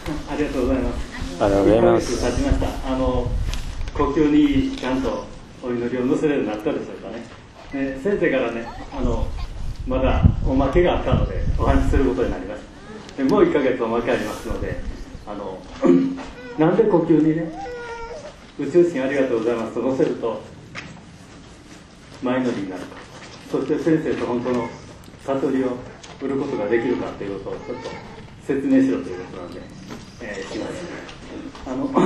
ありがとうございます。 ありがとうございます。 1ヶ月経ちました。呼吸にちゃんとお祈りを乗せるようになったでしょうかね。先生からね、まだおまけがあったのでお話しすることになります。でもう1ヶ月おまけありますので、なんで呼吸にね、宇宙神ありがとうございますと乗せると前乗りになるか、そして先生と本当の悟りを売ることができるかということをちょっと説明しろということなんで、します。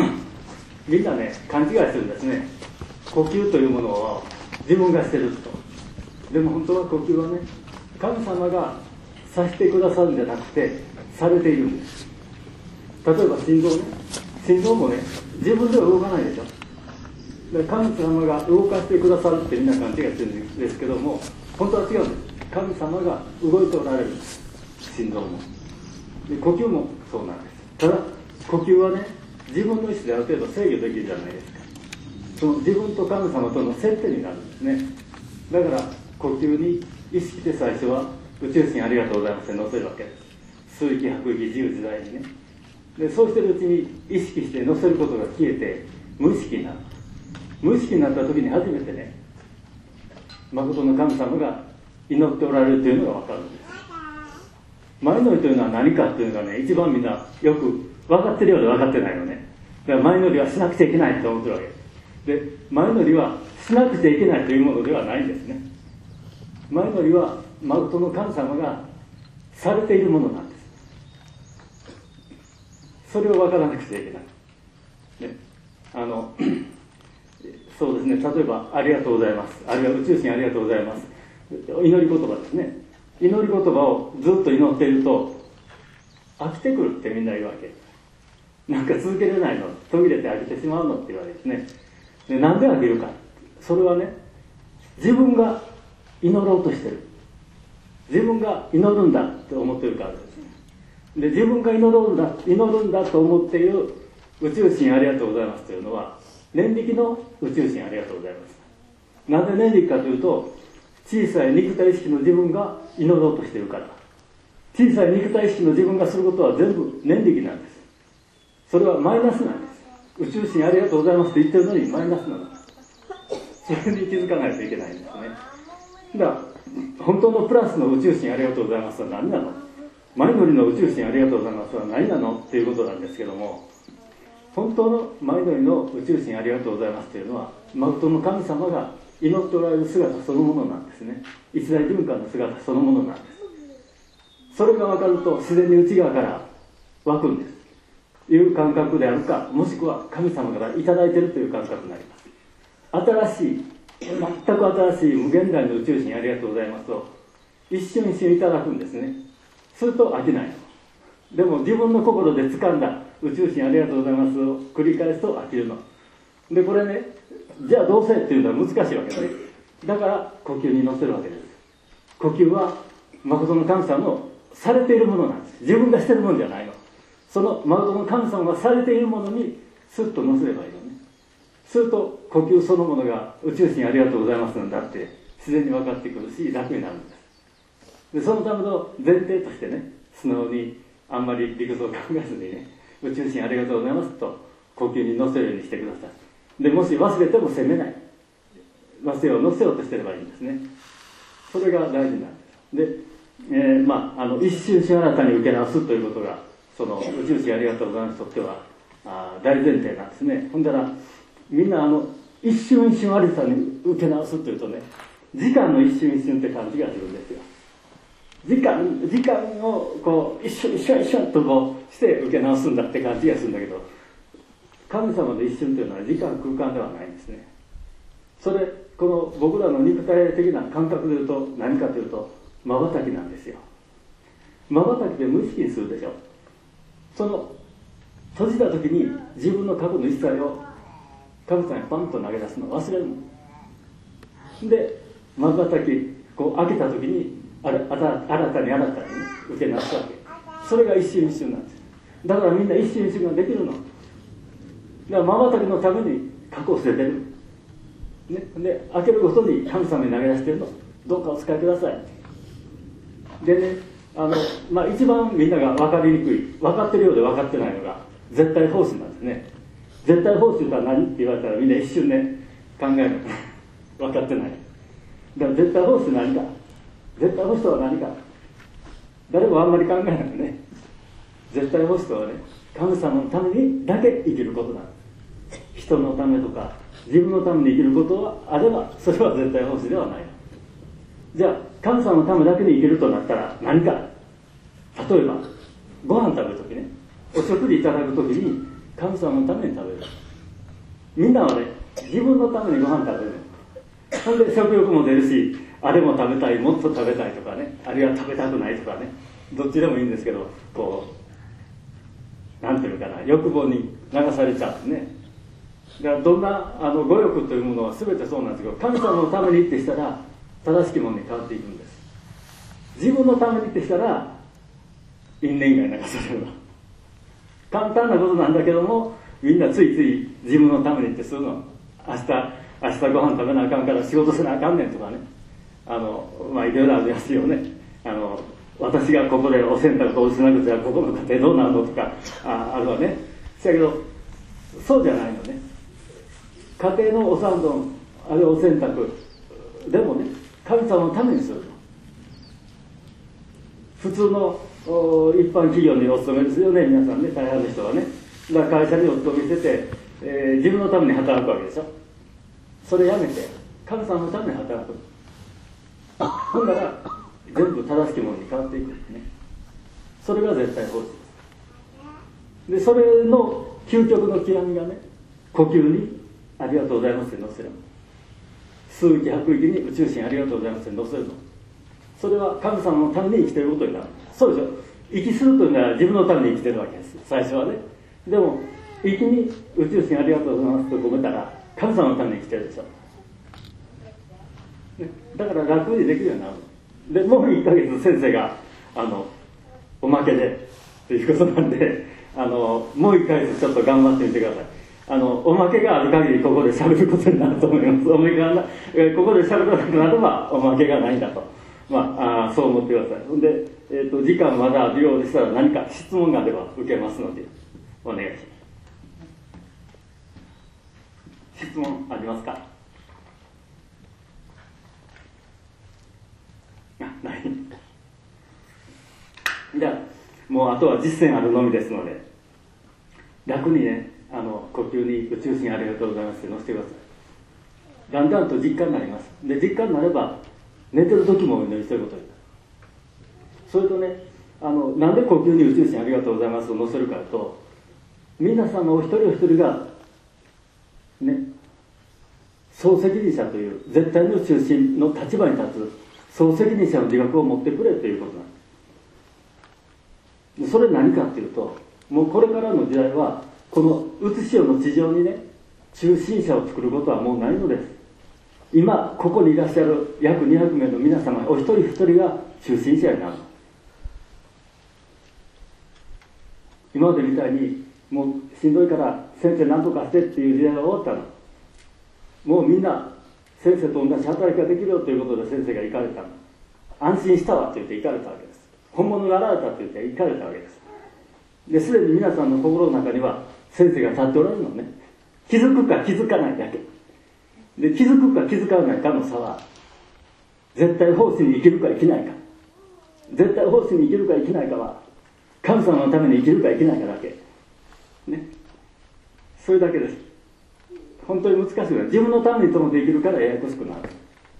みんなね、勘違いするんですね。呼吸というものを自分がしてると。でも本当は呼吸はね、神様がさせてくださるんじゃなくてされているんです。例えば心臓ね、心臓もね、自分では動かないでしょ。で神様が動かしてくださるってみんな勘違いしてるんですけども、本当は違うんです。神様が動いておられるんです。心臓もで呼吸もそうなんです。ただ呼吸はね、自分の意思である程度制御できるじゃないですか。その自分と神様との接点になるんですね。だから呼吸に意識して最初は宇宙神ありがとうございますって乗せるわけです。吸息吐く息自由自在にね。でそうしてるうちに意識して乗せることが消えて無意識になる。無意識になった時に初めてね、誠の神様が祈っておられるというのが分かるんです。前乗りというのは何かというのがね、一番みんなよく分かってるようで分かってないのね。だから前乗りはしなくちゃいけないと思ってるわけです。で、前乗りはしなくちゃいけないというものではないんですね。前乗りは誠の神様がされているものなんです。それを分からなくちゃいけない。ね、そうですね、例えばありがとうございます、あるいは宇宙神ありがとうございます、祈り言葉ですね。祈り言葉をずっと祈っていると飽きてくるってみんな言うわけ。なんか続けれないの、途切れて飽きてしまうのって言われですね。でなんで飽きるか、それはね、自分が祈ろうとしてる、自分が祈るんだって思ってるからですね。で自分が祈るんだと思っている宇宙神ありがとうございますというのは念力の宇宙神ありがとうございます。なぜ念力かというと、小さい肉体意識の自分が祈ろうとしているから。小さい肉体意識の自分がすることは全部念力なんです。それはマイナスなんです。宇宙神ありがとうございますと言ってるのにマイナスなんです。それに気づかないといけないんですね。だから本当のプラスの宇宙神ありがとうございますは何なの、前乗りの宇宙神ありがとうございますは何なのっていうことなんですけども、本当の前乗りの宇宙神ありがとうございますというのは、誠の神様が祈っておられる姿そのものなんですね。一大循環の姿そのものなんです。それが分かると自然に内側から湧くんですいう感覚であるか、もしくは神様からいただいているという感覚になります。新しい、全く新しい無限大の宇宙神ありがとうございますと一瞬一瞬いただくんですね。すると飽きない。でも自分の心で掴んだ宇宙神ありがとうございますを繰り返すと飽きるので、これね、じゃあどうせっていうのは難しいわけです。だから呼吸に乗せるわけです。呼吸は誠の神様のされているものなんです。自分がしてるものじゃないの。その誠の神様がされているものにスッと乗せればいいのね。すると呼吸そのものが宇宙神ありがとうございますなんだって自然に分かってくるし、楽になるんです。でそのための前提としてね、素直にあんまり理屈を考えずにね、宇宙神ありがとうございますと呼吸に乗せるようにしてください。でもし忘れても責めない、乗せようとしてればいいんですね。それが大事なんです。で、一瞬一瞬新たに受け直すということがその宇宙神ありがとうございますとっては大前提なんですね。ほんだらみんな一瞬一瞬新たに受け直すというとね、時間の一瞬一瞬って感じがするんですよ。時間をこう一瞬一瞬一瞬とこうして受け直すんだって感じがするんだけど、神様の一瞬というのは時間空間ではないんですね。それこの僕らの肉体的な感覚でいうと何かというと瞬きなんですよ。瞬きで無意識にするでしょ。その閉じた時に自分の過去の一切を神様にパンと投げ出すのを忘れるので、瞬きこう開けた時に新たに受け直すわけ。それが一瞬一瞬なんです。だからみんな一瞬一瞬ができるの。だから瞬きのために過去を捨ててる、ね、で開けるごとに神様に投げ出してるの。どうかお使いください。でね、 一番みんなが分かりにくい、分かってるようで分かってないのが絶対方針なんですね。絶対方針とは何って言われたらみんな一瞬で考える分かってない。だから絶対方針は何か、絶対方針とは何か、誰もあんまり考えないね。絶対方針とはね、神様のためにだけ生きることなんです。人のためとか自分のために生きることはあれば、それは絶対方針ではない。じゃあ神様のためだけに生きるとなったら何か。例えばご飯食べるときね、お食事いただくときに神様のために食べる。みんなはね、自分のためにご飯食べる。それで食欲も出るし、あれも食べたい、もっと食べたいとかね、あるいは食べたくないとかね、どっちでもいいんですけど、こうなんていうのかな、欲望に流されちゃうんですね。だからどんな語欲というものは全てそうなんですけど、神様のためにってしたら正しきものに変わっていくんです。自分のためにってしたら因縁が流される。簡単なことなんだけども、みんなついつい自分のためにってするの。明日ご飯食べなあかんから仕事せなあかんねんとかね、いろいろありますよね。私がここでお洗濯とおしなくちゃここの家庭どうなるのとかあるわね。だけどそうじゃないのね。家庭のお産丼、あるいはお洗濯でもね、神様のためにするの。普通の一般企業にお勤めですよね、皆さんね、大半の人はね。だから会社にお勤めしてて、自分のために働くわけでしょ。それやめて神様のために働く。ほんなら全部正しきものに変わっていくんですね。それが絶対方針です。でそれの究極の極みがね、呼吸にありがとうございますって載せるの。吸う息吐く息に宇宙神ありがとうございますって載せるの。それは神様のために生きていることになる。そうでしょ。息するというのは自分のために生きてるわけです、最初はね。でも息に宇宙神ありがとうございますと込めたら神様のために生きてるでしょ、ね、だから楽にできるようになる。でもう1ヶ月先生がおまけでということなんで、もう1ヶ月ちょっと頑張ってみてください。おまけがある限りここで喋ることになると思います。おまけがここで喋らなくなればおまけがないんだと、そう思ってください。ほんで、時間まだあるようでしたら何か質問があれば受けますのでお願いします。質問ありますか？ない。じゃあもうあとは実践あるのみですので、楽にね、呼吸に宇宙神ありがとうございますって乗せてください。だんだんと実感になります。で実感になれば寝てる時もお祈りしてることになる。それとね、なんで呼吸に宇宙神ありがとうございますを乗せるかと、皆さんのお一人お一人がね、総責任者という絶対の中心の立場に立つ総責任者の自覚を持ってくれということなんです。それ何かっていうと、もうこれからの時代はこのうつしおの地上にね、中心者を作ることはもうないのです。今ここにいらっしゃる約200名の皆様お一人一人が中心者になる。今までみたいにもうしんどいから先生何とかしてっていう時代が終わったの。もうみんな先生と同じ働きができるよということで先生が行かれたの。安心したわって言って行かれたわけです。本物になられたって言って行かれたわけです。ですでに皆さんの心の中には先生が立っておられるのね。気づくか気づかないだけで、気づくか気づかないかの差は絶対方針に生きるか生きないか、絶対方針に生きるか生きないかは神様のために生きるか生きないかだけね、それだけです。本当に難しいのは自分のためにと思って生きるからややこしくなる。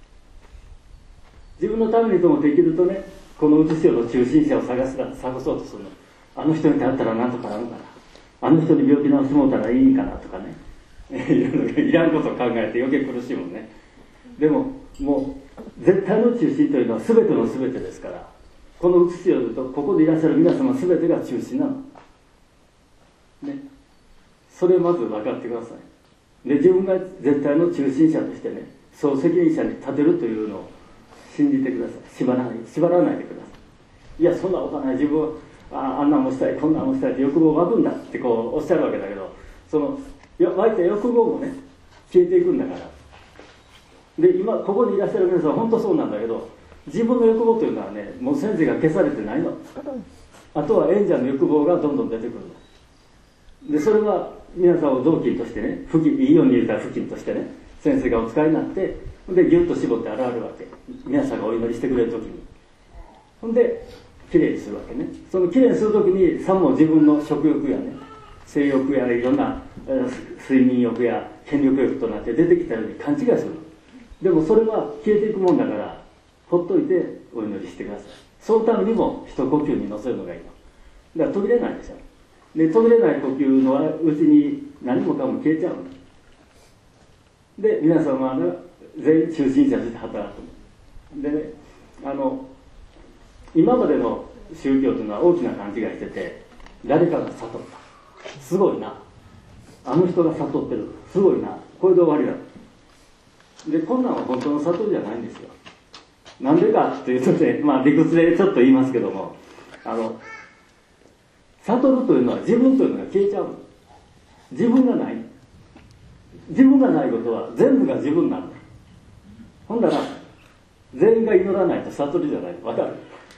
自分のためにと思って生きるとね、このうつしおの中心者を探そうとするの。あの人に会ったら何とかなるかな、あの人に病気治してもうたらいいかなとかねいらんことを考えて余計苦しいもんね。でももう絶対の中心というのは全ての全てですから、このうつしおとここでいらっしゃる皆様全てが中心なのね。それをまず分かってください。で自分が絶対の中心者としてね、総責任者に立てるというのを信じてください。縛らないでください。いやそんなことない、自分はあんなんもしたいこんなんもしたいって欲望を湧くんだってこうおっしゃるわけだけど、その湧いた欲望もね消えていくんだから。で今ここにいらっしゃる皆さんは本当そうなんだけど、 自分の欲望というのはね、もう先生が消されてないの。あとは演者の欲望がどんどん出てくるので、それは皆さんを臓器としてね、いいように入れた布巾としてね、先生がお使いになって、でギュッと絞って洗うわけ。皆さんがお祈りしてくれる時に、ほんできれいにするわけね。そのきれいにする時にさも自分の食欲やね、性欲やいろんな睡眠欲や権力欲となって出てきたように勘違いするの。でもそれは消えていくもんだから、ほっといてお祈りしてください。そのためにも一呼吸に乗せるのがいいの。だから途切れないでしょ。で途切れない呼吸のうちに何もかも消えちゃうので、皆様は全員中心者として働くでね、今までの宗教というのは大きな勘違いしてて、誰かが悟った、すごいな、あの人が悟ってる、すごいな、これで終わりだ。でこんなんは本当の悟りじゃないんですよ。なんでかっていうとね、理屈でちょっと言いますけども、悟るというのは自分というのが消えちゃうの。自分がない。自分がないことは全部が自分なんだ。ほんだら全員が祈らないと悟りじゃない。わかる？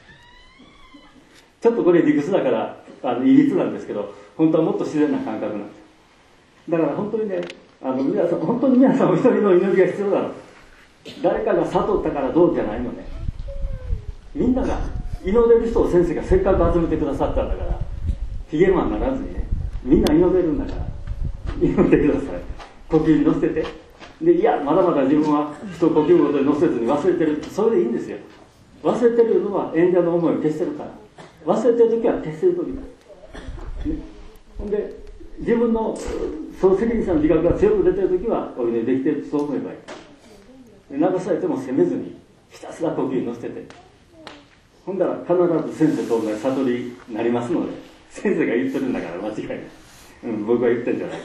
ちょっとこれ理屈だからいびつなんですけど、本当はもっと自然な感覚なんです。だから本当にね、本当に皆さんお一人の祈りが必要だろう。誰かが悟ったからどうじゃないのね。みんなが祈れる人を先生がせっかく集めてくださったんだから、ヒゲマンならずにね、みんな祈れるんだから祈ってください。呼吸に乗せて、でいやまだまだ自分は人を呼吸ごとに乗せずに忘れてる、それでいいんですよ。忘れてるのは演者の思いを消してるから。忘れてる時は消してる時だ、ね、ほんで自分のその責任者の自覚が強く出てる時はお祈りできてるとそう思えばいい。流されても責めずにひたすら呼吸に乗せて、ほんだら必ず先生と同じ悟りになりますので、先生が言ってるんだから間違いない、僕が言ってるんじゃないです。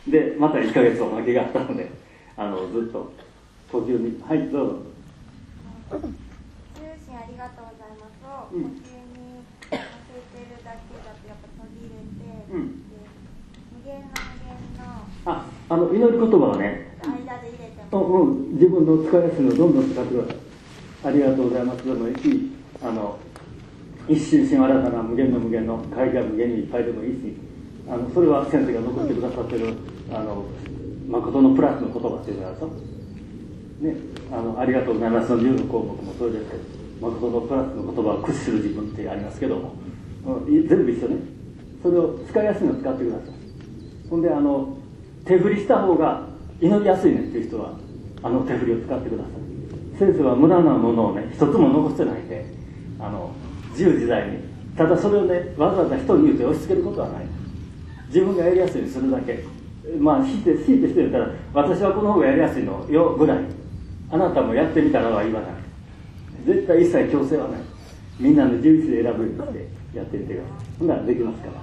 でまた1ヶ月おまけがあったので、ずっと呼吸に、はいどうぞ。 中心ありがとうございますを、呼吸に乗せてるだけだとやっぱ途切れて、で無限の祈り言葉はね、 間で入れても自分の使いやすいのをどんどん使ってください。ありがとうございますでもいいし、一心新新たな無限の無限の会が無限にいっぱいでもいいし、それは先生が残ってくださってる誠のプラスの言葉っていうのがあると、ね、ありがとうございますの10の項目もそれですけど、誠のプラスの言葉を駆使する自分ってありますけども、全部一緒ね。それを使いやすいのを使ってください。ほんで手振りした方が祈りやすいねっていう人は手振りを使ってください。先生は無駄なものをね一つも残してないで、自由自在に、ただそれをねわざわざ人に言うて押し付けることはない。自分がやりやすいようにするだけ。強いてして言ったら、私はこの方がやりやすいのよぐらい、あなたもやってみたらは言わない。絶対一切強制はない。みんなの自由で選ぶようにしてやってみてください。ほんならできますから。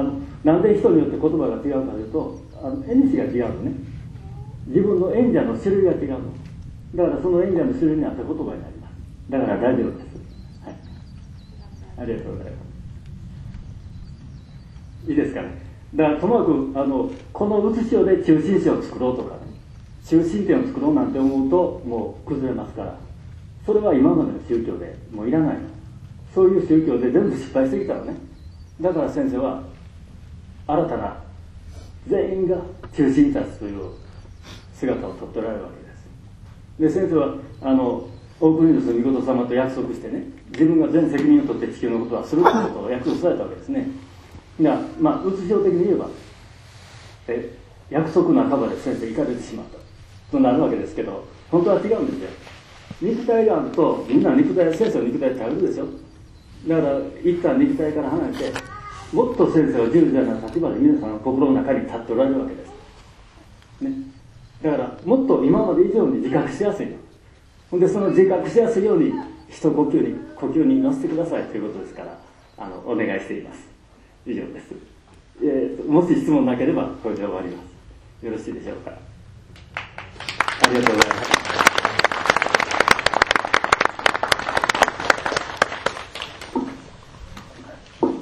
なんで人によって言葉が違うかというと、縁日が違うのね。自分の演者の種類が違うの。だからその演者の種類に合った言葉になります。だから大丈夫です。はい。ありがとうございます。いいですかね。だからともかくこの写しをで中心詩を作ろうとかね、中心点を作ろうなんて思うともう崩れますから、それは今までの宗教でもういらないの。そういう宗教で全部失敗してきたのね。だから先生は新たな全員が中心に立つという姿をとっておられるわけです。で先生はオークニルスの御事様と約束してね、自分が全責任を取って地球のことはするということを約束されたわけですね。が写し上的に言えば約束の半ばで先生行かれてしまったとなるわけですけど、本当は違うんですよ。肉体があるとみんな先生の肉体ってあるでしょ。だから一旦肉体から離れて、もっと先生は自由自在な立場で皆さんの心の中に立っておられるわけです、ね、だからもっと今まで以上に自覚しやすいの。ほんでその自覚しやすいように一呼吸に乗せてくださいということですから、お願いしています。以上です。もし質問なければこれで終わります。よろしいでしょうか。ありがとうございます。